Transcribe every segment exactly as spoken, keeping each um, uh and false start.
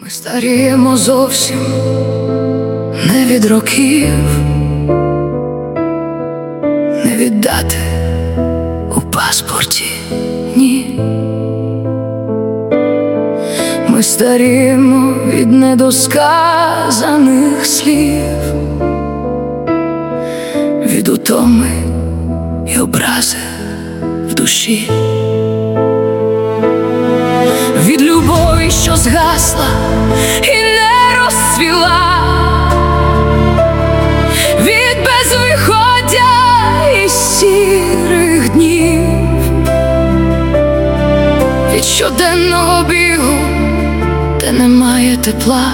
Ми старіємо зовсім не від років, не від дати у паспорті, ні. Ми старіємо від недосказаних слів, від утоми і образи в душі, від любові, що згасла і не розцвіла, від безвиходя і сірих днів, від щоденного бігу, де немає тепла,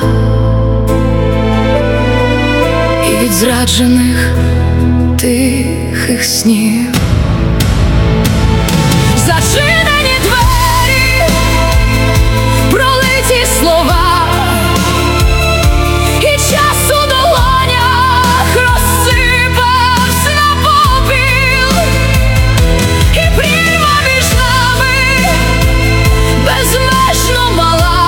і від зраджених тихих снів. Зачинені двері, пролиті слова, і час у долонях розсипався на попіл, і прірва між нами безмежно мала,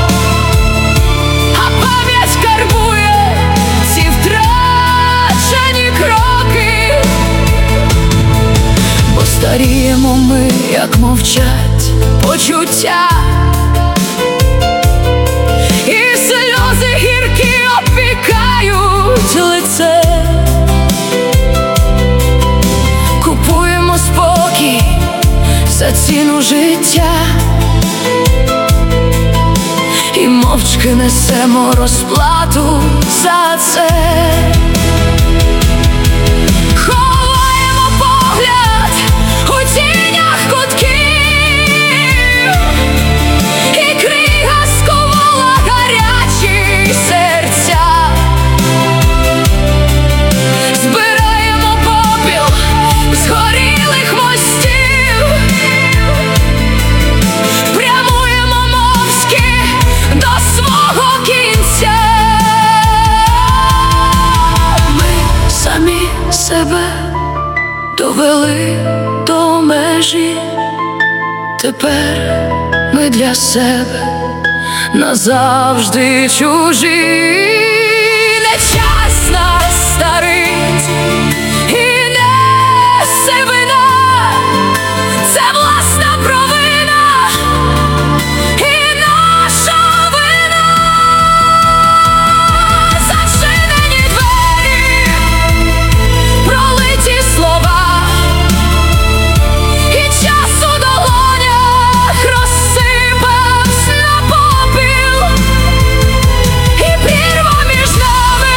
а пам'ять карбує ці втрачені кроки. Бо старіємо ми, як мовчать почуття, і сльози гіркі опікають лице. Купуємо спокій за ціну життя і мовчки несемо розплату за це. Ховаємо погляд у тінях кутків, і крига сковала гарячі серця. Збираємо попіл згорілих мостів, прямуємо мовчки до свого кінця. Ми самі себе довели до межі, тепер ми для себе назавжди чужі. Не час нас старить і несе вина, це власна провина і наша вина. Зачинені двері, пролиті слова, і час у долонях розсипався на попіл, і прірва між нами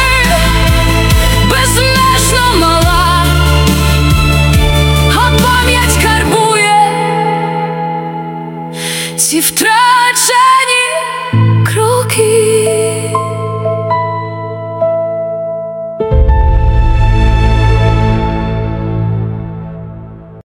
безмежно мала, а пам'ять карбує ці втрачені